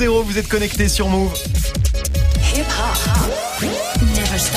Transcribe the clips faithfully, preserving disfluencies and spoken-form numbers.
zéro, vous êtes connectés sur Move. Hip hop, never stop.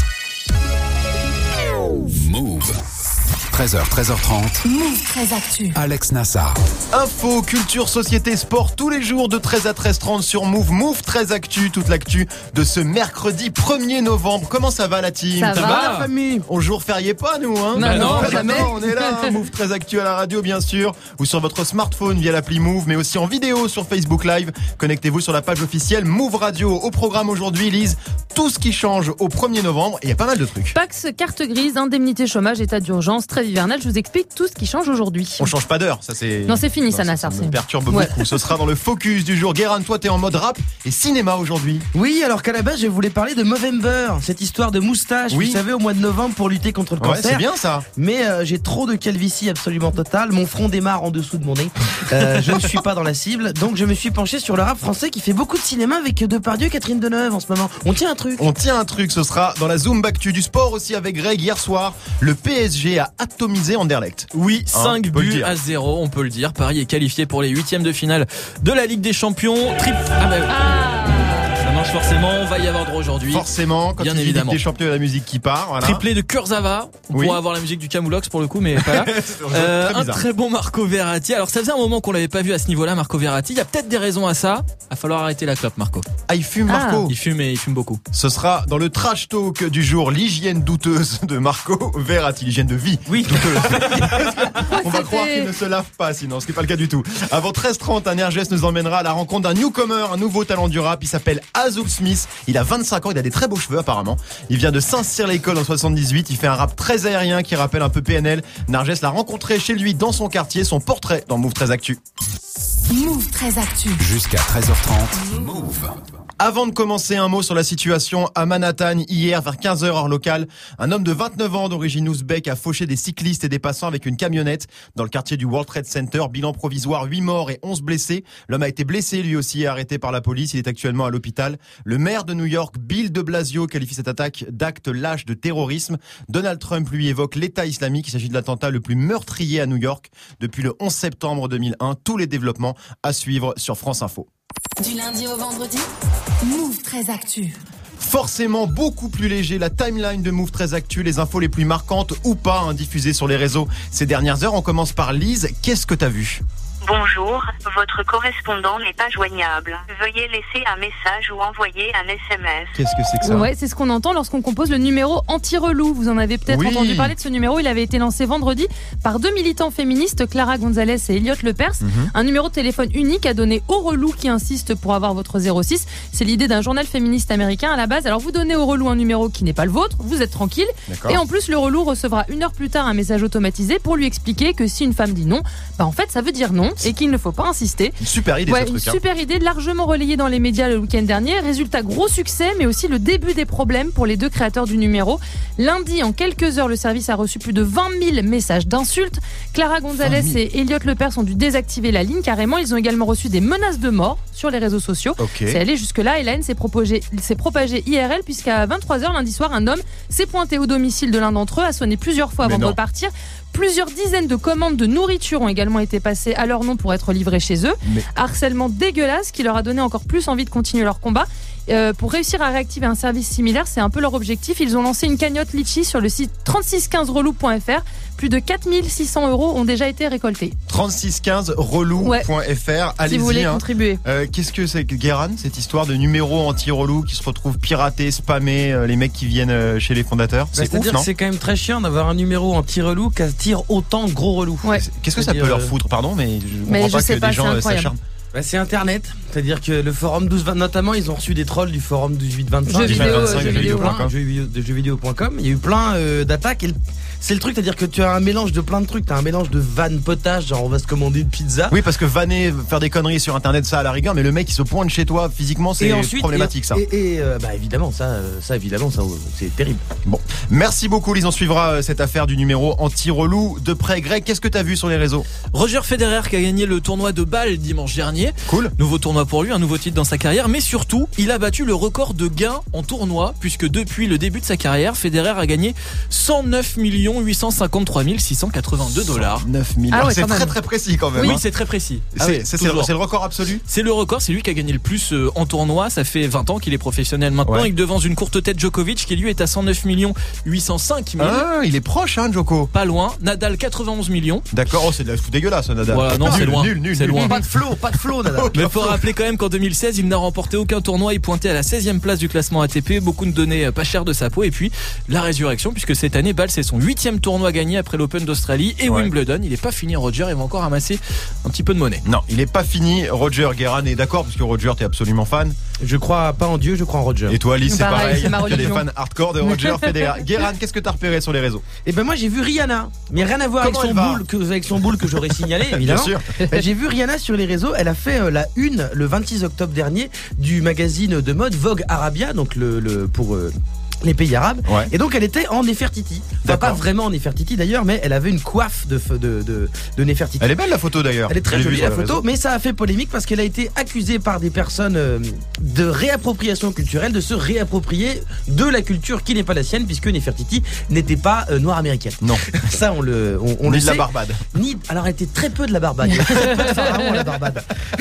Move. treize heures, treize heures trente. Move treize Actu. Alex Nassar. Info, culture, société, sport, tous les jours de treize à treize trente sur Move. Move treize Actu, toute l'actu de ce mercredi premier novembre. Comment ça va la team? Ça, ça va, la famille? Au jour férié pas nous hein? Non, non, bah, jamais. Non, on est là, hein, Move treize Actu à la radio bien sûr, ou sur votre smartphone via l'appli Move, mais aussi en vidéo sur Facebook Live. Connectez-vous sur la page officielle Move Radio. Au programme aujourd'hui, Lise, tout ce qui change au premier novembre, et il y a pas mal de trucs. Pax, carte grise, indemnité chômage, état d'urgence, trêve hivernale, je vous explique tout ce qui change aujourd'hui. On change pas d'heure, ça c'est... Non, c'est fini, non, ça, Nassar. Ça me c'est... perturbe Ouais. beaucoup. Ce sera dans le focus du jour. Guérin, toi t'es en mode rap et cinéma aujourd'hui. Oui, alors qu'à la base, je voulais parler de Movember, cette histoire de moustache, Oui. vous savez, au mois de novembre pour lutter contre le Ouais, cancer. c'est bien ça. Mais euh, j'ai trop de calvitie absolument totale, mon front démarre en dessous de mon nez. Euh, je ne suis pas dans la cible, donc je me suis penché sur le rap français qui fait beaucoup de cinéma avec Depardieu et Catherine Deneuve en ce moment. On tient un truc. On tient un truc, ce sera dans la Zoom Actu du sport aussi avec Greg. Hier soir, le P S G a atomisé Anderlecht. Oui, Hein, cinq on peut le buts dire. à zéro, on peut le dire. Paris est qualifié pour les huitièmes de finale de la Ligue des Champions. Trip... Ah bah oui. Ça marche forcément, on va y avoir droit aujourd'hui. Forcément, quand Bien il dit évidemment. Ligue des champions, il y a la musique qui part. Voilà. Triplé de Kurzawa. On Oui. pourra avoir la musique du Camoulox pour le coup, mais pas là. Euh, Très un bizarre. très bon Marco Verratti. Alors ça faisait un moment qu'on l'avait pas vu à ce niveau-là, Marco Verratti. Il y a peut-être des raisons à ça. Il va falloir arrêter la clope, Marco. Ah, il fume Marco. Il fume et il fume beaucoup. Ce sera dans le trash talk du jour, l'hygiène douteuse de Marco Verratti, l'hygiène de vie. Oui. Douteuse. On va C'était- croire qu'il ne se lave pas sinon, ce qui n'est pas le cas du tout. Avant treize trente, un Hergès nous emmènera à la rencontre d'un newcomer, un nouveau talent du rap. Il s'appelle Azul Smith. Il a vingt-cinq ans, il a des très beaux cheveux apparemment. Il vient de Saint-Cyr-l'École en soixante-dix-huit. Il fait un rap très aérien qui rappelle un peu P N L. Narges l'a rencontré chez lui dans son quartier. Son portrait dans Move treize Actu. Move treize Actu. Jusqu'à treize heures trente. Move. Avant de commencer, un mot sur la situation à Manhattan. Hier, vers quinze heures heure locale, un homme de vingt-neuf ans d'origine ouzbek a fauché des cyclistes et des passants avec une camionnette dans le quartier du World Trade Center. Bilan provisoire, huit morts et onze blessés. L'homme a été blessé lui aussi et arrêté par la police. Il est actuellement à l'hôpital. Le maire de New York, Bill de Blasio, qualifie cette attaque d'acte lâche de terrorisme. Donald Trump lui évoque l'État islamique. Il s'agit de l'attentat le plus meurtrier à New York depuis le onze septembre deux mille un. Tous les développements à suivre sur France Info. Du lundi au vendredi, Move treize Actu. Forcément beaucoup plus léger, la timeline de Move treize Actu, les infos les plus marquantes ou pas hein, diffusées sur les réseaux ces dernières heures. On commence par Lise, qu'est-ce que t'as vu ? Bonjour, votre correspondant n'est pas joignable. Veuillez laisser un message ou envoyer un S M S. Qu'est-ce que c'est que ça ? Ouais, c'est ce qu'on entend lorsqu'on compose le numéro anti-relou. Vous en avez peut-être Oui. entendu parler de ce numéro. Il avait été lancé vendredi par deux militants féministes, Clara Gonzalez et Elliot Lepers. Mhm. Un numéro de téléphone unique à donner aux relous qui insistent pour avoir votre zéro six. C'est l'idée d'un journal féministe américain à la base. Alors vous donnez au relou un numéro qui n'est pas le vôtre, vous êtes tranquille. D'accord. Et en plus, le relou recevra une heure plus tard un message automatisé pour lui expliquer que si une femme dit non, bah en fait ça veut dire non et qu'il ne faut pas insister. Une super idée Ouais, ce une truc. hein. super idée largement relayée dans les médias le week-end dernier. Résultat, gros succès, mais aussi le début des problèmes pour les deux créateurs du numéro. Lundi, en quelques heures, le service a reçu plus de vingt mille messages d'insultes. Clara Gonzalez vingt mille. et Elliot Lepers ont dû désactiver la ligne carrément. Ils ont également reçu des menaces de mort sur les réseaux sociaux. Ok. C'est allé jusque-là et la haine s'est propagée, s'est propagée I R L puisqu'à vingt-trois heures lundi soir, un homme s'est pointé au domicile de l'un d'entre eux, a sonné plusieurs fois Mais avant de non. repartir. Plusieurs dizaines de commandes de nourriture ont également été passées à leur nom pour être livrées chez eux. Mais- Harcèlement dégueulasse qui leur a donné encore plus envie de continuer leur combat. Euh, pour réussir à réactiver un service similaire, c'est un peu leur objectif. Ils ont lancé une cagnotte Litchi sur le site trente-six quinze relou point f r. Plus de quatre mille six cents euros ont déjà été récoltés. trente-six quinze relou point f r. Allez-y. Si vous voulez hein. contribuer. Euh, qu'est-ce que c'est que Guérin, cette histoire de numéro anti-relou qui se retrouve piraté, spammé, euh, les mecs qui viennent euh, chez les fondateurs Bah, C'est ouf, C'est-à-dire non que c'est quand même très chiant d'avoir un numéro anti-relou qui attire autant de gros relous. Ouais. Qu'est-ce que ça C'est-à-dire, peut leur euh, foutre Pardon, mais je Mais comprends je pas sais que pas, des c'est gens euh, incroyable. s'acharnent. Bah, c'est Internet, c'est-à-dire que le forum douze vingt, notamment, ils ont reçu des trolls du forum dix-huit vingt-cinq. Jeux vidéo, vingt-cinq, jeux jeux vidéo. vidéo. Plein, jeux vidéo- de jeux vidéo point com. Il y a eu plein euh, d'attaques. Et le- c'est le truc, c'est-à-dire que tu as un mélange de plein de trucs. Tu as un mélange de vannes potage, genre on va se commander une pizza. Oui, parce que vanner, faire des conneries sur internet, ça à la rigueur, mais le mec il se pointe chez toi physiquement, c'est Et ensuite, problématique et, ça. Et, et, euh, bah évidemment, ça, euh, ça évidemment, ça, euh, c'est terrible. Bon, merci beaucoup Lise, on suivra euh, cette affaire du numéro anti-relou de près. Greg, qu'est-ce que t'as vu sur les réseaux ? Roger Federer qui a gagné le tournoi de Bâle dimanche dernier. gagné. Cool. Nouveau tournoi pour lui, un nouveau titre dans sa carrière, mais surtout, il a battu le record de gains en tournoi, puisque depuis le début de sa carrière, Federer a gagné cent neuf millions huit cent cinquante-trois mille six cent quatre-vingt-deux dollars. neuf mille. Ah ouais, c'est quand très même. très précis quand même. Oui, hein. c'est très précis. C'est, Ah oui, c'est, c'est, le, toujours. c'est le record absolu. C'est le record, c'est lui qui a gagné le plus euh, en tournoi. Ça fait vingt ans qu'il est professionnel maintenant. Ouais. Il devance une courte tête Djokovic qui lui est à cent neuf millions huit cent cinq mille. Ah, il est proche, hein, Djoko. Pas loin. Nadal quatre-vingt-onze millions. D'accord, oh, c'est de la fou dégueulasse, Nadal. Voilà, non, c'est Nul, loin. Nul, nul, C'est nul. loin. Pas de flow, pas de flow, Nadal. Mais il faut rappeler quand même qu'en deux mille seize, il n'a remporté aucun tournoi. Il pointait à la seizième place du classement A T P. Beaucoup ne donnaient pas cher de sa peau. Et puis, la résurrection, puisque cette année, Bâle, c'est son huitième tournoi gagné après l'Open d'Australie et Ouais. Wimbledon. Il n'est pas fini, Roger. Il va encore ramasser un petit peu de monnaie. Non, il est pas fini. Roger Guérin est d'accord, parce que Roger, t'es absolument fan. Je crois pas en Dieu, je crois en Roger. Et toi, Alice, c'est Pareil, pareil. c'est ma Tu es des religion. fans hardcore de Roger Federer. Guérin, qu'est-ce que t'as repéré sur les réseaux? Et ben moi j'ai vu Rihanna, mais rien à voir avec Comment son elle va boule que avec son boule que j'aurais signalé Bien évidemment. sûr. Ben, j'ai vu Rihanna sur les réseaux, elle a fait euh, la une le vingt-six octobre dernier du magazine de mode Vogue Arabia, donc le, le pour euh, les pays arabes. Ouais. Et donc elle était en Nefertiti. Enfin D'accord. pas vraiment en Nefertiti d'ailleurs, mais elle avait une coiffe de de de, de Nefertiti. Elle est belle la photo d'ailleurs. Elle est très Je l'ai jolie vue la sur les photo, réseaux. mais ça a fait polémique parce qu'elle a été accusée par des personnes euh, de réappropriation culturelle, de se réapproprier de la culture qui n'est pas la sienne, puisque Nefertiti n'était pas euh, noire américaine. Non. Ça on le on, on Ni le de la sait. Barbade. Ni alors elle était très peu de la Barbade. Il y avait très peu de pharaons à la Barbade.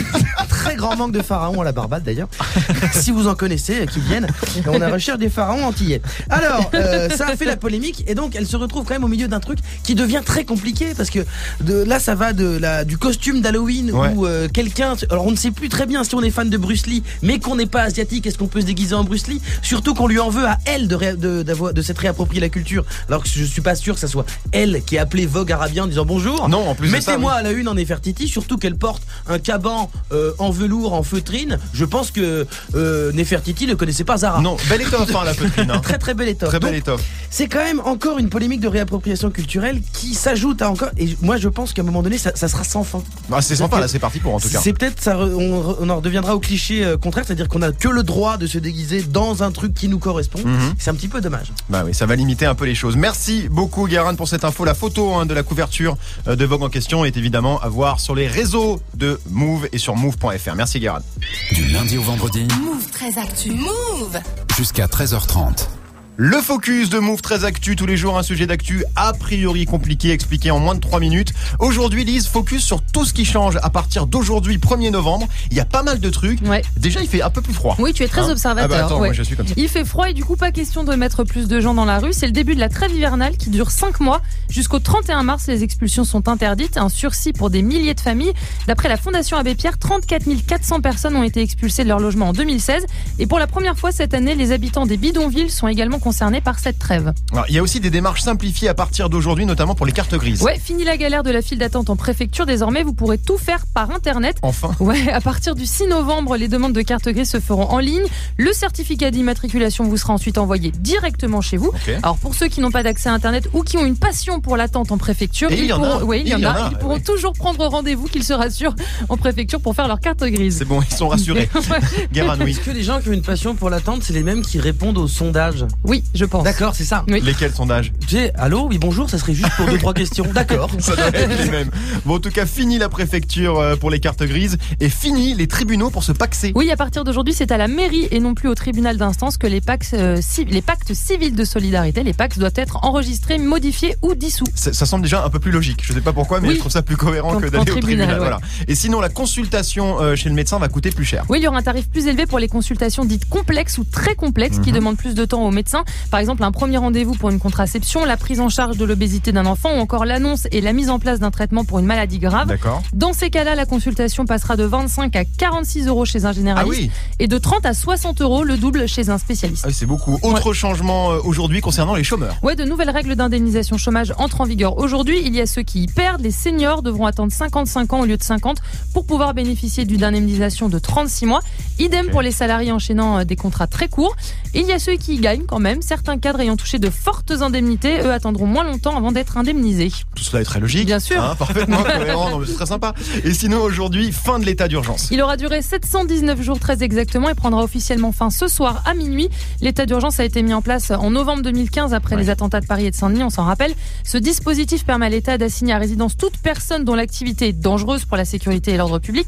Très grand manque de pharaons à la Barbade d'ailleurs. Si vous en connaissez, euh, qui viennent. On a recherche des pharaons antillais. Alors euh, ça a fait la polémique et donc elle se retrouve quand même au milieu d'un truc qui devient très compliqué parce que de là ça va de la du costume d'Halloween Ouais. où euh, quelqu'un, alors on ne sait plus très bien si on est fan de Bruce Lee, mais qu'on n'est pas asiatique, est-ce qu'on peut se déguiser en Bruce Lee? Surtout qu'on lui en veut à elle de ré- de d'avoir de s'être réapproprié la culture. Alors que je suis pas sûr que ça soit elle qui a appelé Vogue Arabien en disant bonjour. Non, en plus de ça, Mettez-moi oui. à la une en Nefertiti, surtout qu'elle porte un caban euh, en velours, en feutrine. Je pense que euh, Nefertiti ne connaissait pas Zara. Non, belle étoffe, hein, la feutrine. Hein. Très très belle étoffe. Très belle Donc, étoffe. c'est quand même encore une polémique de réappropriation culturelle qui s'ajoute à encore. Et moi je pense qu'à un moment donné ça, ça sera sans fin. Ah, c'est sympa, là, c'est parti pour en tout cas. C'est peut-être ça, re- on, re- on en redeviendra au cliché euh, contraire, c'est-à-dire qu'on a que le droit de se déguiser dans un truc qui nous correspond. Mhm. C'est un petit peu dommage. Bah oui, ça va limiter un peu les choses. Merci beaucoup, Guérin, pour cette info. La photo hein, de la couverture euh, de Vogue en question est évidemment à voir sur les réseaux de Move et sur move point f r. Merci, Guérin. Du lundi au vendredi Move très actu. Move. jusqu'à treize heures trente. Le focus de Move très actu, tous les jours un sujet d'actu a priori compliqué, expliqué en moins de trois minutes. Aujourd'hui, Lise, focus sur tout ce qui change à partir d'aujourd'hui, premier novembre. Il y a pas mal de trucs. Ouais. Déjà, il fait un peu plus froid. Oui, tu es très Hein observateur. Ah bah attends, ouais. moi je suis comme ça. Il fait froid et du coup pas question de mettre plus de gens dans la rue. C'est le début de la trêve hivernale qui dure cinq mois. Jusqu'au trente et un mars, les expulsions sont interdites. Un sursis pour des milliers de familles. D'après la Fondation Abbé Pierre, trente-quatre mille quatre cents personnes ont été expulsées de leur logement en deux mille seize. Et pour la première fois cette année, les habitants des bidonvilles sont également concernés par cette trêve. Alors, il y a aussi des démarches simplifiées à partir d'aujourd'hui, notamment pour les cartes grises. Ouais, fini la galère de la file d'attente en préfecture. Désormais, vous pourrez tout faire par Internet. Enfin. Ouais, à partir du six novembre, les demandes de carte grise se feront en ligne. Le certificat d'immatriculation vous sera ensuite envoyé directement chez vous. Ok. Alors pour ceux qui n'ont pas d'accès à Internet ou qui ont une passion pour l'attente en préfecture, Et il ils y en a. pourront, ouais, il y en a. Ils pourront ouais. toujours prendre rendez-vous, qu'ils se rassurent, en préfecture pour faire leur carte grise. C'est bon, ils sont rassurés. Guérin, oui. Est-ce que les gens qui ont une passion pour l'attente, c'est les mêmes qui répondent aux sondages? Oui, je pense. D'accord, c'est ça. Oui. Lesquels sondages? J'ai allô, oui bonjour, ça serait juste pour deux trois questions. D'accord. Ça doit être les mêmes. Bon, en tout cas, fini la préfecture euh, pour les cartes grises et fini les tribunaux pour se paxer. Oui, à partir d'aujourd'hui, c'est à la mairie et non plus au tribunal d'instance que les pactes, euh, ci- les pactes civils de solidarité, les pactes doivent être enregistrés, modifiés ou dissous. Ça, ça semble déjà un peu plus logique. Je sais pas pourquoi, mais Oui. je trouve ça plus cohérent En- que en d'aller au tribunal, tribunal. ouais. Voilà. Et sinon, la consultation euh, chez le médecin va coûter plus cher. Oui, il y aura un tarif plus élevé pour les consultations dites complexes ou très complexes qui Mhm. demandent plus de temps au médecin. Par exemple, un premier rendez-vous pour une contraception, la prise en charge de l'obésité d'un enfant ou encore l'annonce et la mise en place d'un traitement pour une maladie grave. D'accord. Dans ces cas-là, la consultation passera de vingt-cinq à quarante-six euros chez un Ah généraliste oui, et de trente à soixante euros le double chez un spécialiste. ah oui, c'est beaucoup. Autre changement euh, aujourd'hui concernant les chômeurs. Ouais, de nouvelles règles d'indemnisation chômage entrent en vigueur aujourd'hui. Il y a ceux qui y perdent. Les seniors devront attendre cinquante-cinq ans au lieu de cinquante pour pouvoir bénéficier d'une indemnisation de trente-six mois. Idem Ok. pour les salariés enchaînant euh, des contrats très courts. Et il y a ceux qui y gagnent quand même. Certains cadres ayant touché de fortes indemnités, eux attendront moins longtemps avant d'être indemnisés. Tout cela est très logique. Bien sûr. Hein, parfaitement cohérent. Non, mais c'est très sympa. Et sinon, aujourd'hui, fin de l'état d'urgence. Il aura duré sept cent dix-neuf jours très exactement et prendra officiellement fin ce soir à minuit. L'état d'urgence a été mis en place en novembre deux mille quinze après Ouais. les attentats de Paris et de Saint-Denis, on s'en rappelle. Ce dispositif permet à l'État d'assigner à résidence toute personne dont l'activité est dangereuse pour la sécurité et l'ordre public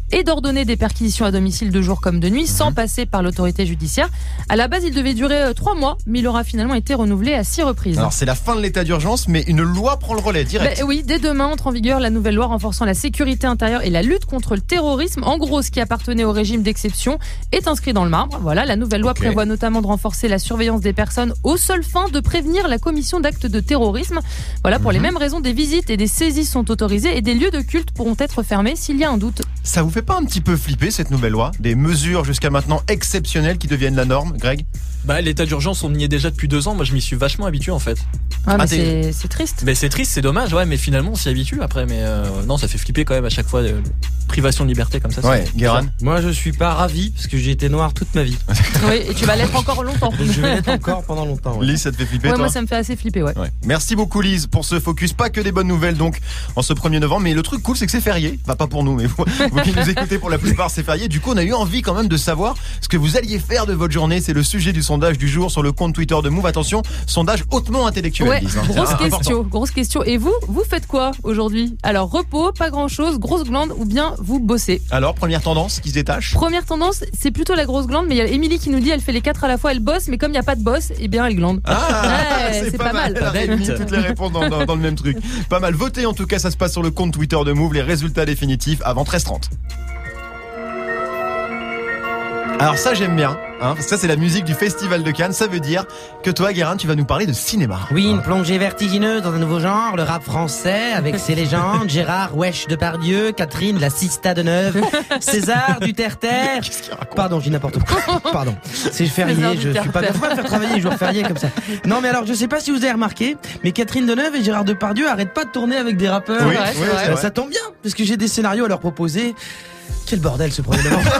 et d'ordonner des perquisitions à domicile de jour comme de nuit, mmh. sans passer par l'autorité judiciaire. À la base, il devait durer trois mois, mais il aura finalement été renouvelé à six reprises. Alors c'est la fin de l'état d'urgence, mais une loi prend le relais direct. Ben, oui, dès demain entre en vigueur la nouvelle loi renforçant la sécurité intérieure et la lutte contre le terrorisme. En gros, ce qui appartenait au régime d'exception est inscrit dans le marbre. Voilà, la nouvelle loi okay. prévoit notamment de renforcer la surveillance des personnes aux seules fins de prévenir la commission d'actes de terrorisme. Voilà, pour mmh. les mêmes raisons, des visites et des saisies sont autorisées et des lieux de culte pourront être fermés s'il y a un doute. Ça vous fait pas un petit peu flipper cette nouvelle loi ? Des mesures jusqu'à maintenant exceptionnelles qui deviennent la norme, Greg ? Bah, l'état d'urgence, on y est déjà depuis deux ans. Moi, je m'y suis vachement habitué en fait. Ah, mais ah, c'est, c'est triste. Mais c'est triste, c'est dommage, ouais, mais finalement, on s'y habitue après. Mais euh, non, ça fait flipper quand même à chaque fois. Euh, privation de liberté comme ça. Ouais, Guérin. Moi, je suis pas ravi parce que j'ai été noir toute ma vie. Oui, et tu vas l'être encore longtemps. Et je vais l'être encore pendant longtemps. Ouais. Lise, ça te fait flipper ouais, toi ? Moi, ça me fait assez flipper, ouais. ouais. Merci beaucoup, Lise, pour ce focus. Pas que des bonnes nouvelles, donc, en ce premier novembre. Mais le truc cool, c'est que c'est férié. Enfin, pas pour nous, mais vous, vous qui nous écoutez, pour la plupart, c'est férié. Du coup, on a eu envie quand même de savoir ce que vous alliez faire de votre journée. C'est le sujet du sondage du jour sur le compte Twitter de Move. Attention, sondage hautement intellectuel. Ouais, Lise, hein. grosse question, grosse question. Et vous, vous faites quoi aujourd'hui ? Alors, repos, pas grand chose, grosse glande ou bien vous bossez ? Alors, première tendance qui se détache ? Première tendance, c'est plutôt la grosse glande, mais il y a Émilie qui nous dit elle fait les quatre à la fois, elle bosse, mais comme il n'y a pas de boss, eh bien elle glande. Ah, ouais, c'est, c'est pas, pas mal. mal. Elle a réuni toutes les réponses dans, dans, dans le même truc. Pas mal. Votez en tout cas, ça se passe sur le compte Twitter de Move. Les résultats définitifs avant treize heures trente. Alors ça j'aime bien, hein, parce que ça c'est la musique du Festival de Cannes. Ça veut dire que toi, Guérin, tu vas nous parler de cinéma. Oui, une plongée vertigineuse dans un nouveau genre, le rap français, avec ses légendes, Gérard Wesh Depardieu, Catherine la Sista de Neuve, César du Terre-Terre. Qu'est-ce qu'il raconte ? Pardon, j'ai n'importe quoi. Pardon, c'est férié, je suis pas... Faut pas me faire travailler les jours fériés comme ça. Non mais alors, je sais pas si vous avez remarqué, mais Catherine Deneuve et Gérard Depardieu arrêtent pas de tourner avec des rappeurs. Oui, ouais, oui, vrai. c'est vrai. Ça tombe bien, parce que j'ai des scénarios à leur proposer. Quel bordel ce premier novembre.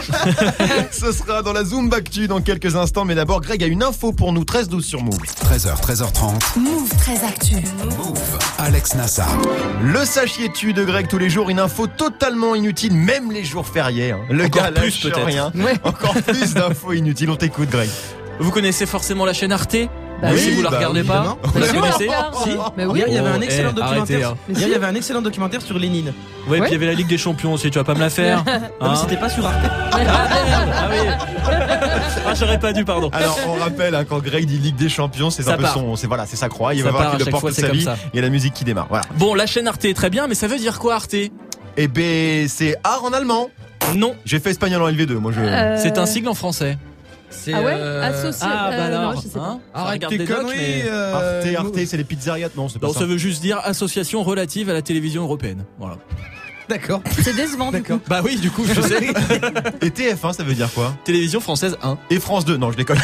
Ce sera dans la Zoom Actu dans quelques instants, mais d'abord Greg a une info pour nous, treize douze sur Move. treize heures, treize heures trente. Move très actu. Move. Alex Nassar. Le sachiez-tu de Greg tous les jours, une info totalement inutile, même les jours fériés. Hein. Le Encore gars plus, lâche peut-être. rien. Ouais. Encore plus d'infos inutiles. On t'écoute, Greg. Vous connaissez forcément la chaîne Arte ? Bah oui, oui, si vous la bah regardez oui, pas, vous la Si, on la connaissez ? regarde. Si. Mais oui. Hier, il y avait un Oh, excellent eh, documentaire. arrêtez, hein. Hier, il y avait un excellent documentaire sur Lénine. Ouais, Ouais. puis il y avait la Ligue des Champions aussi, tu vas pas me la faire. Non, mais Hein c'était pas sur Arte. Ah merde, ah oui. Ah, j'aurais pas dû, pardon. Alors on rappelle hein, quand Greg dit Ligue des Champions, c'est Ça un peu part. son, c'est voilà, c'est sa croix. Il Ça va voir part, qu'il à le chaque porte fois, toute c'est sa comme vie. ça. Il y a la musique qui démarre. Voilà. Bon, la chaîne Arte est très bien, mais ça veut dire quoi Arte ? Et ben c'est art en allemand. Non, J'ai fait espagnol en L V deux. Moi je. Euh, c'est un sigle en français. C'est, Ah ouais euh, Associé. Ah bah euh, alors, non, je sais pas. hein, ça Arrête regarde tes des docs, conneries. mais... euh, Arte, Arte, c'est les pizzerias. Non, c'est pas Non, ça. ça veut juste dire association relative à la télévision européenne. Voilà. D'accord. C'est décevant du coup. Bah oui, du coup, je sais. Et T F un, ça veut dire quoi ? Télévision française un. Et France deux, non je déconne.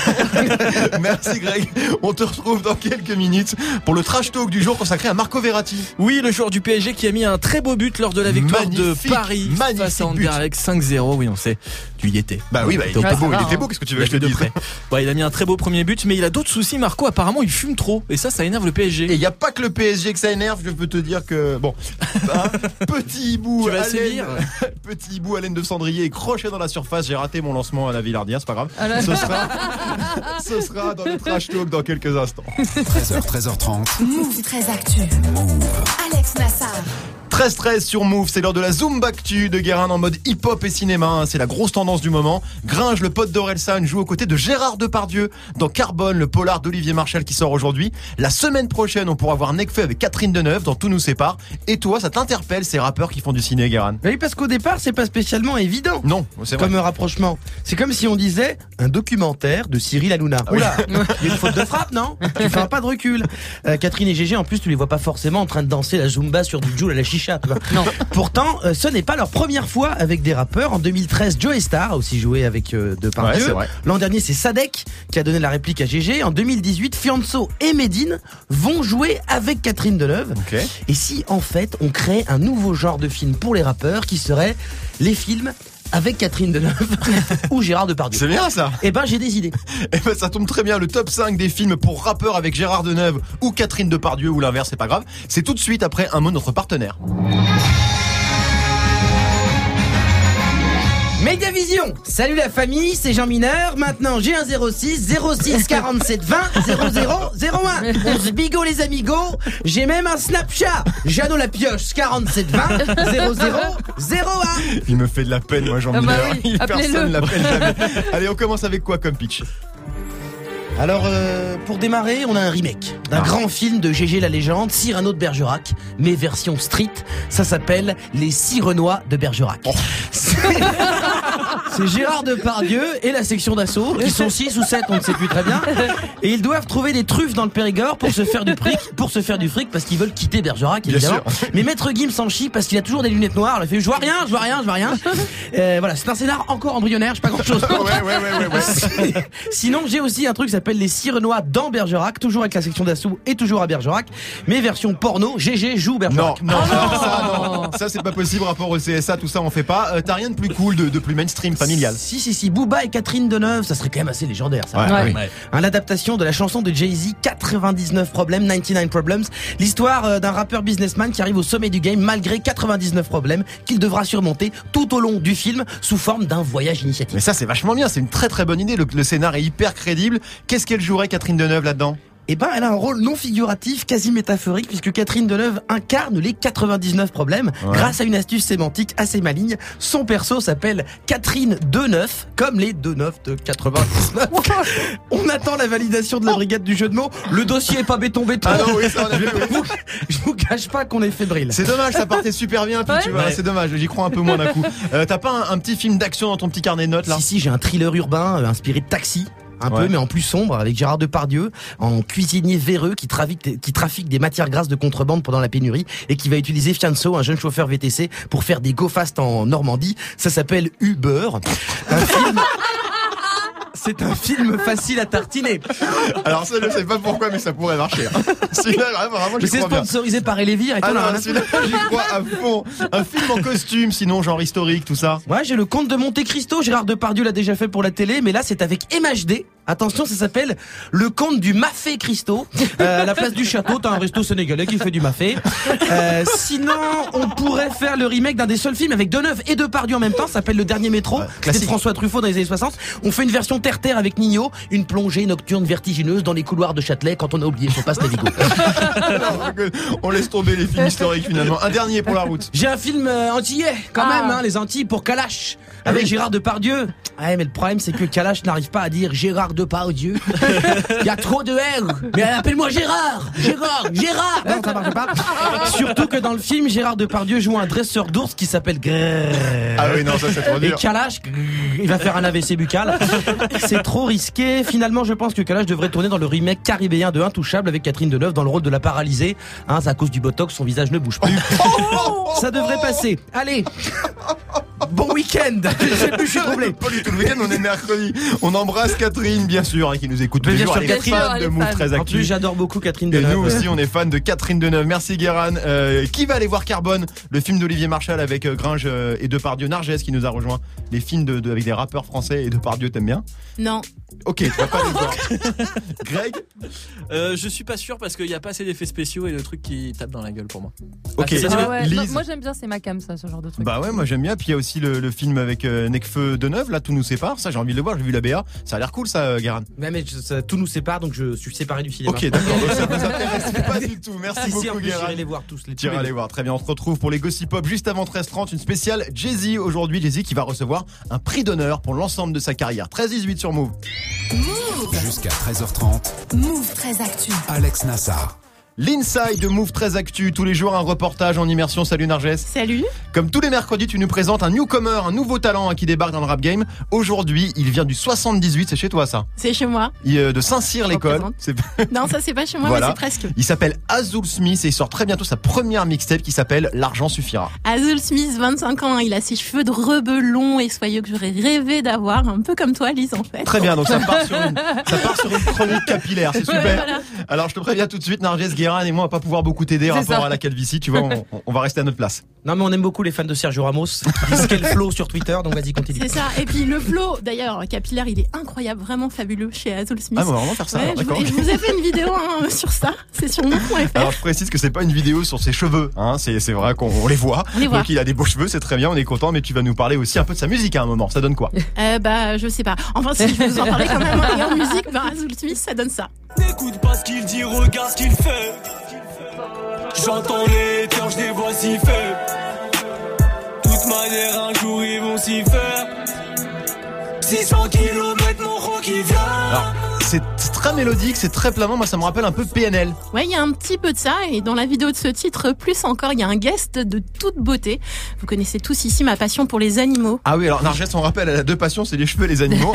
Merci Greg, on te retrouve dans quelques minutes pour le trash talk du jour consacré à Marco Verratti. Oui, le joueur du P S G qui a mis un très beau but lors de la victoire Magnifique, de Paris magnifique face à but. Anderlecht cinq zéro. Oui, on sait, tu y étais. Bah oui, bah, il, T'es au était parc. beau, il va, était hein. beau, qu'est-ce que tu veux que je te De dise ? près. Ouais, il a mis un très beau premier but, mais il a d'autres soucis, Marco. Apparemment, il fume trop. Et ça, ça énerve le P S Et G. il n'y a pas que le P S G que ça énerve, je peux te dire que... Bon, hein, petit hibou Tu vas haleine- sévir. Petit hibou haleine de cendrier est croché dans la surface. J'ai raté mon lancement à la Villardière, c'est pas grave. Ah là. Ce sera, ce sera dans le trash talk dans quelques instants. treize heures, treize heures trente. Move très actu. Alex Nassar. treize treize sur Move, c'est l'heure de la Zoom Actu de Guérin en mode hip-hop et cinéma, hein. C'est la grosse tendance du moment. Gringe, le pote d'Orelsan, joue aux côtés de Gérard Depardieu dans Carbone, le polar d'Olivier Marchal qui sort aujourd'hui. La semaine prochaine, on pourra voir Nekfeu avec Catherine Deneuve dans Tout nous sépare. Et toi, ça t'interpelle ces rappeurs qui font du ciné, Guérin ? Oui, parce qu'au départ, c'est pas spécialement évident. Non, c'est vrai. Comme un rapprochement. C'est comme si on disait un documentaire de Cyril Hanouna. Oula, il y a une faute de frappe, non ? Tu fais un pas de recul. Euh, Catherine et Gégé, en plus, tu les vois pas forcément en train de danser la Zumba sur du Joule à la chicha. Tu vois. Non. Pourtant, euh, ce n'est pas leur première fois avec des rappeurs. En deux mille treize, Joey Star a aussi joué avec euh, Ouais, Depardieu. c'est vrai. L'an dernier, c'est Sadek qui a donné la réplique à Gégé. En deux mille dix-huit, Fianso et Medine vont jouer avec Catherine Deneuve. Ok. Et si, en fait, on crée un nouveau genre de film pour les rappeurs qui serait les films avec Catherine Deneuve ou Gérard Depardieu. C'est bien ça. Eh ben, j'ai des idées. Et ben ça tombe très bien, le top cinq des films pour rappeurs avec Gérard Deneuve ou Catherine Depardieu ou l'inverse, c'est pas grave. C'est tout de suite après un mot de notre partenaire. Mediavision, salut la famille, c'est Jean Mineur. Maintenant j'ai un zéro six zéro six quarante-sept vingt zéro zéro zéro un. On se bigo les amigos. J'ai même un Snapchat. Jeannot la pioche quarante-sept vingt zéro zéro zéro un. Il me fait de la peine, moi, Jean Ah bah Mineur. oui, Personne appelez-le. l'appelle jamais. Allez, on commence avec quoi comme pitch? Alors euh, pour démarrer, on a un remake d'un Ah. grand film de Gégé la légende, Cyrano de Bergerac, mais version street. Ça s'appelle Les Six Renois de Bergerac. Oh. C'est... C'est Gérard Depardieu et la section d'assaut, qui sont six ou sept, on ne sait plus très bien. Et ils doivent trouver des truffes dans le Périgord pour se faire du fric, pour se faire du fric parce qu'ils veulent quitter Bergerac, Bien évidemment. sûr. Mais Maître Gims s'en chie parce qu'il a toujours des lunettes noires. Il a fait, je vois rien, je vois rien, je vois rien. Euh, voilà, c'est un scénar encore embryonnaire, je sais pas grand chose. Ouais, ouais, ouais, ouais, ouais. Sinon, j'ai aussi un truc qui s'appelle Les Six Renois dans Bergerac, toujours avec la section d'assaut et toujours à Bergerac, mais version porno. Gégé joue Non, Bergerac. non, non, ça, non. Ça, c'est pas possible, rapport au C S A, tout ça, on fait pas. Euh, T'as rien de plus cool, de, de plus mainstream, familial. Si, si, si, Booba et Catherine Deneuve, ça serait quand même assez légendaire, ça. Ouais, Ouais. oui. Un adaptation de la chanson de Jay-Z, quatre-vingt-dix-neuf problèmes, quatre-vingt-dix-neuf Problems. L'histoire euh, d'un rappeur businessman qui arrive au sommet du game malgré quatre-vingt-dix-neuf problèmes qu'il devra surmonter tout au long du film sous forme d'un voyage initiatique. Mais ça, c'est vachement bien, c'est une très très bonne idée. Le, le scénar est hyper crédible. Qu'est-ce qu'elle jouerait, Catherine Deneuve, là-dedans? Eh ben, elle a un rôle non figuratif, quasi métaphorique, puisque Catherine Deneuve incarne les quatre-vingt-dix-neuf problèmes Ouais. grâce à une astuce sémantique assez maligne. Son perso s'appelle Catherine Deneuve, comme les deux neuf de quatre-vingt-dix-neuf. On attend la validation de la brigade du jeu de mots. Le dossier est pas béton béton. Ah non, oui, ça, on a je, vu, oui. vous, je vous cache pas qu'on est fébrile. C'est dommage, ça partait super bien, puis Ouais. tu vois, Ouais. c'est dommage, j'y crois un peu moins d'un coup. Euh, T'as pas un, un petit film d'action dans ton petit carnet de notes, là? Si, si, j'ai un thriller urbain euh, inspiré de Taxi. Un Ouais. peu, mais en plus sombre, avec Gérard Depardieu, en cuisinier véreux qui trafique, qui trafique des matières grasses de contrebande pendant la pénurie et qui va utiliser Fianso, un jeune chauffeur V T C, pour faire des go fast en Normandie. Ça s'appelle Uber. Un film... C'est un film facile à tartiner. Alors ça, je sais pas pourquoi, mais ça pourrait marcher. Hein. Celui-là, vraiment, vraiment, Mais j'y c'est crois bien. sponsorisé par Elevir et tout. Ah on a non, rien à celui-là, j'y crois à fond. Un film en costume, sinon, genre historique, tout ça. Ouais, j'ai le Comte de Monte Cristo. Gérard Depardieu l'a déjà fait pour la télé, mais là, c'est avec M H D. Attention, ça s'appelle le Comte du Mafé Cristo. Euh, à la place du château, t'as un resto sénégalais qui fait du mafé. Euh, sinon, on pourrait faire le remake d'un des seuls films avec Deneuve et Depardieu en même temps. Ça s'appelle Le Dernier Métro. C'était de classique. François Truffaut dans les années soixante. On fait une version terre-terre avec Nino, une plongée nocturne vertigineuse dans les couloirs de Châtelet quand on a oublié son passe Navigo. Alors, on laisse tomber les films historiques, finalement. Un dernier pour la route. J'ai un film euh, antillais, quand Ah. même, hein, les Antilles pour Kalash, avec oui. Gérard Depardieu. Ouais, mais le problème, c'est que Kalash n'arrive pas à dire Gérard Depardieu. Il y a trop de R. Mais appelle-moi Gérard, Gérard, Gérard. Non, ça marche pas. Surtout que dans le film, Gérard Depardieu joue un dresseur d'ours qui s'appelle Grrr. Ah oui, non, ça, c'est trop Et dur. Kalash, grrr, il va faire un A V C buccal. C'est trop risqué. Finalement, je pense que Kalash devrait tourner dans le remake caribéen de Intouchable avec Catherine Deneuve dans le rôle de la paralysée. Hein, c'est à cause du botox, son visage ne bouge plus. Ça devrait passer. Allez. Bon week-end. Je sais plus, je suis troublé. Pas du tout le week-end, on est mercredi. On embrasse Catherine, bien sûr, hein, qui nous écoute tous les Bien jours. sûr, Elle est Catherine. fan Elle de est Move fan. très En actu. plus, j'adore beaucoup Catherine Et Deneuve. nous aussi, on est fans de Catherine Deneuve. Merci Guérin. Euh, qui va aller voir Carbone, le film d'Olivier Marchal avec euh, Gringe euh, et Depardieu, Narges qui nous a rejoint. Les films de, de- avec des rappeurs français et Depardieu, t'aimes bien? Non. Ok, tu vas pas les voir. Greg? Euh, je suis pas sûr parce qu'il y a pas assez d'effets spéciaux et de trucs qui tapent dans la gueule pour moi. Ok. Ah, c'est ça, Ah tu ouais. Lise. Non, moi j'aime bien, c'est ma cam ça, ce genre de truc. Bah ouais, moi j'aime bien. Puis il y a aussi le, le film avec euh, Necfeu Deneuve, là, Tout nous sépare. Ça, j'ai envie de le voir. J'ai vu la B A. Ça a l'air cool, ça, euh, Guérin. Ouais, mais je- ça- tout nous sépare, donc je suis séparé du cinéma. Ok, d'accord. Donc ça vous intéresse pas du tout. Merci Si, si, en beaucoup, plus, Guérin. j'irai les voir tous les Tu tous iras les les voir. Très bien, on se retrouve pour les Gossip Pop juste avant treize heures trente, une spéciale Jay-Z aujourd'hui. Jay-Z qui va recevoir un prix d'honneur pour l'ensemble de sa carrière. treize dix-huit sur Move. Jusqu'à treize heures trente, Move très actu. Alex Nassar. L'Inside de Move très actu. Tous les jours, un reportage en immersion. Salut Narges. Salut. Comme tous les mercredis, tu nous présentes un newcomer, un nouveau talent hein, qui débarque dans le rap game. Aujourd'hui, il vient du soixante-dix-huit. C'est chez toi, ça? C'est chez moi. Il, euh, de Saint-Cyr, l'école. Représente. C'est- Non, ça c'est pas chez moi, Voilà. mais c'est presque. Il s'appelle Azul Smith et il sort très bientôt sa première mixtape qui s'appelle L'argent suffira. Azul Smith, vingt-cinq ans, il a ses cheveux de rebeu longs et soyeux que j'aurais rêvé d'avoir, un peu comme toi, Lise, en fait. Très bien, donc ça part sur une, ça part sur une chronique capillaire, c'est super. Voilà. Alors je te préviens tout de suite, Narges, Guérin et moi on va pas pouvoir beaucoup t'aider C'est rapport ça. à la calvitie, tu vois, on, on va rester à notre place. Non, mais on aime beaucoup les fans de Sergio Ramos. Ils disent quel flow sur Twitter, donc vas-y, continue. C'est ça. Et puis le flow, d'ailleurs, capillaire, il est incroyable, vraiment fabuleux chez Azul Smith. Ah, on va vraiment faire ça. Ouais, alors, je, d'accord. vous, je vous ai fait une vidéo hein, sur ça. C'est sur move point f r. Alors je précise que c'est pas une vidéo sur ses cheveux, hein. c'est, c'est vrai qu'on on les voit. On les voit. Donc il a des beaux cheveux, c'est très bien, on est content, mais tu vas nous parler aussi un peu de sa musique à un moment. Ça donne quoi? euh, Bah, je sais pas. Enfin, si je vous en parlais quand même. Et en musique, bah, Azul Smith, ça donne ça. N'écoute pas ce qu'il dit, regarde ce qu'il fait. J'entends les cœurs, je les vois si faibles. Toute manière, un jour ils vont s'y faire. six cents kilomètres, mon rock qui vient. Alors, c'est très mélodique, c'est très planant. Moi, ça me rappelle un peu P N L. Ouais, il y a un petit peu de ça. Et dans la vidéo de ce titre, plus encore, il y a un guest de toute beauté. Vous connaissez tous ici ma passion pour les animaux. Ah oui, alors Narges, on rappelle, elle a deux passions, c'est les cheveux et les animaux.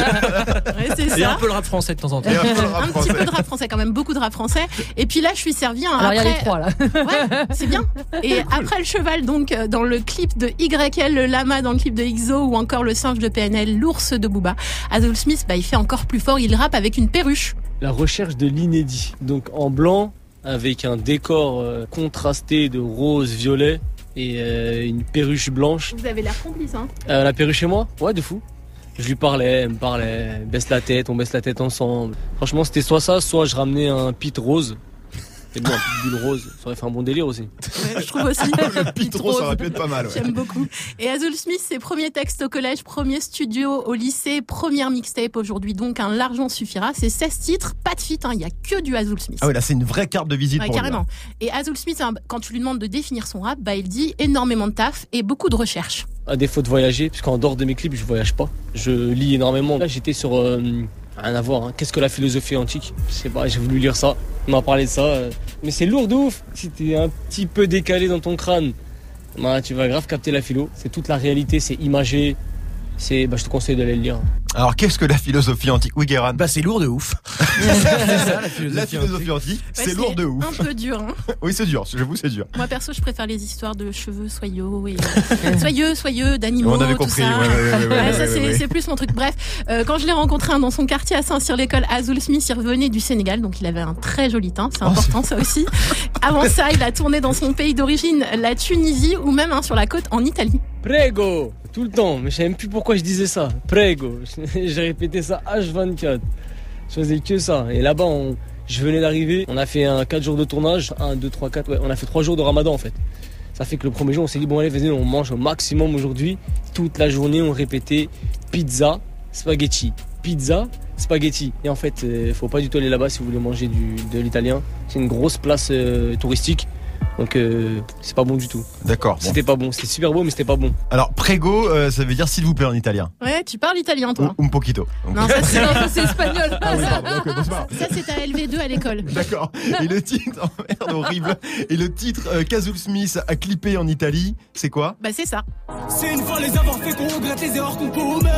Ouais, c'est Et ça. un peu le rap français de temps en temps. Et un peu le rap Un français. petit peu de rap français quand même, beaucoup de rap français. Et puis là, je suis servie. Hein, Alors il y a après... les trois là. Ouais, c'est bien. Et après le cheval, donc euh, dans le clip de Y L, le lama dans le clip de X O ou encore le singe de P N L, l'ours de Booba, Azul Smith, bah, il fait encore plus fort. Il rappe avec une perruche. La recherche de l'inédit. Donc en blanc, avec un décor euh, contrasté de rose, violet et euh, une perruche blanche. Vous avez l'air complice, hein. Euh, la perruche chez moi? Ouais, de fou. Je lui parlais, elle me parlait, baisse la tête, on baisse la tête ensemble. Franchement, c'était soit ça, soit je ramenais un pit rose. Et bon, un pitbull rose, ça aurait fait un bon délire aussi. Ouais, je trouve aussi. Le pitro, ça aurait pu être pas mal. Ouais. J'aime beaucoup. Et Azul Smith, ses premiers textes au collège, premier studio au lycée, première mixtape aujourd'hui, donc un L'argent suffira. C'est seize titres, pas de feat, hein, il y a que du Azul Smith. Ah oui, là, c'est une vraie carte de visite Ouais, pour lui. carrément. Et Azul Smith, hein, quand tu lui demandes de définir son rap, bah, il dit énormément de taf et beaucoup de recherche. À défaut de voyager, puisqu'en dehors de mes clips, je voyage pas. Je lis énormément. Là, j'étais sur... Euh, rien à voir, hein. Qu'est-ce que la philosophie antique? Je sais pas, j'ai voulu lire ça. On m'a parlé de ça. Euh. Mais c'est lourd de ouf. Si t'es un petit peu décalé dans ton crâne, bah, tu vas grave capter la philo. C'est toute la réalité, c'est imagé. C'est, bah, je te conseille d'aller le lire. Alors, qu'est-ce que la philosophie antique? Oui, Guérin. Bah, c'est lourd de ouf. c'est ça, la philosophie. La philosophie antique, Ouais, c'est lourd de ouf. Un peu dur, hein. Oui, c'est dur, j'avoue, c'est dur. Moi, perso, je préfère les histoires de cheveux soyeux et soyeux, soyeux, d'animaux, On avait tout compris, ça. ouais, ouais, ouais, ouais, Ouais, ouais, ça, ouais, c'est, ouais. c'est plus mon truc. Bref, euh, quand je l'ai rencontré hein, dans son quartier à Saint-Cyr-l'École, Azul Smith, il revenait du Sénégal, donc il avait un très joli teint, c'est Oh, important ça aussi. Avant ça, il a tourné dans son pays d'origine, la Tunisie, ou même hein, sur la côte en Italie. Prego! Tout le temps, mais je savais même plus pourquoi je disais ça. Prego! J'ai répété ça H vingt-quatre. Je faisais que ça. Et là-bas, on... je venais d'arriver. On a fait un quatre jours de tournage. un, deux, trois, quatre. Ouais, on a fait trois jours de ramadan en fait. Ça fait que le premier jour, on s'est dit, bon, allez, vas-y, on mange au maximum aujourd'hui. Toute la journée, on répétait pizza, spaghetti. Pizza, spaghetti. Et en fait, euh, faut pas du tout aller là-bas si vous voulez manger du, de l'italien. C'est une grosse place euh, touristique. Donc euh, c'est pas bon du tout. D'accord. Bon. C'était pas bon, c'était super beau mais c'était pas bon. Alors, prego, euh, ça veut dire s'il vous plaît en italien. Ouais, tu parles italien, toi. Ou un poquito. Donc- Non, ça, c'est, Non, ça, c'est espagnol. Ah oui, pardon, ok, bon, c'est pas grave. ça, c'est à L V deux à l'école. D'accord. Et le titre, oh merde, horrible. Et le titre euh, qu'Azul Smith a clippé en Italie, c'est quoi? Bah, c'est ça. C'est une fois les avoir fait qu'on regrette les erreurs qu'on commet.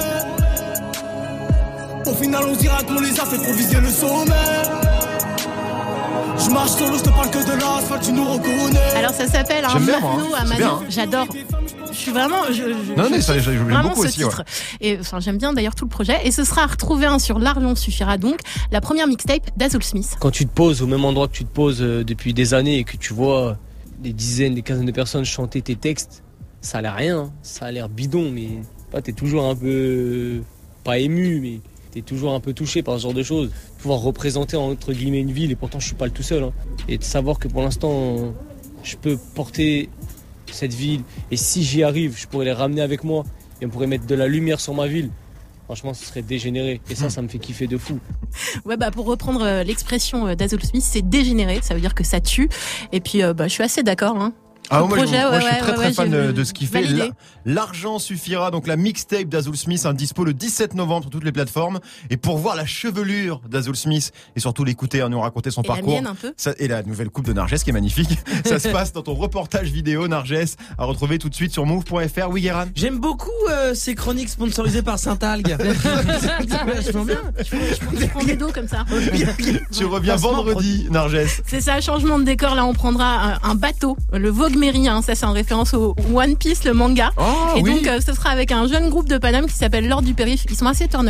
Au final on dira qu'on les a fait pour viser le sommet. Je marche solo, je te parle que de l'asphalte, tu nous reconnais. Alors, ça s'appelle un J'aime bien, moi, Marno hein. à C'est bien, Mano. hein. J'adore. Je suis vraiment. Je, je, Non, je mais ça, kiffe j'aime vraiment beaucoup ce aussi, ouais. titre. Et enfin, j'aime bien d'ailleurs tout le projet. Et ce sera à retrouver hein, sur L'argent suffira donc, la première mixtape d'Azul Smith. Quand tu te poses au même endroit que tu te poses euh, depuis des années et que tu vois des dizaines, des quinzaines de personnes chanter tes textes, ça a l'air rien, hein. Ça a l'air bidon, mais bah, t'es toujours un peu, euh, pas ému, mais t'es toujours un peu touché par ce genre de choses. Pouvoir représenter entre guillemets une ville, et pourtant je suis pas le tout seul, hein. Et de savoir que pour l'instant, je peux porter cette ville, et si j'y arrive, je pourrais les ramener avec moi, et on pourrait mettre de la lumière sur ma ville. Franchement, ce serait dégénéré. Et ça, ça me fait kiffer de fou. Ouais, bah pour reprendre euh, l'expression euh, d'Azul Smith, c'est dégénéré. Ça veut dire que ça tue. Et puis, euh, bah, je suis assez d'accord. Hein. Ah, Le moi, projet, je, moi, ouais, je suis ouais, très très ouais, fan j'ai de, de ce qu'il fait. validé. La- L'argent suffira, donc la mixtape d'Azul Smith, un dispo le dix-sept novembre sur toutes les plateformes. Et pour voir la chevelure d'Azul Smith et surtout l'écouter, hein, nous raconter son Et la parcours. mienne un peu. Ça, et la nouvelle coupe de Narges qui est magnifique. Ça se passe dans ton reportage vidéo Narges à retrouver tout de suite sur move point f r. Oui, Guérin. J'aime beaucoup euh, ces chroniques sponsorisées par Saint-Algue. Je m'en bien. Je prends des dos comme ça. Tu reviens Placement vendredi, Narges. C'est ça, changement de décor. Là, on prendra un, un bateau, le Vogue Mary. Hein, ça, c'est en référence au One Piece, le manga. Oh, Et oui. donc, euh, ce sera avec un jeune groupe de Paname qui s'appelle L'Ordre du Périph'. Ils sont assez turn-up.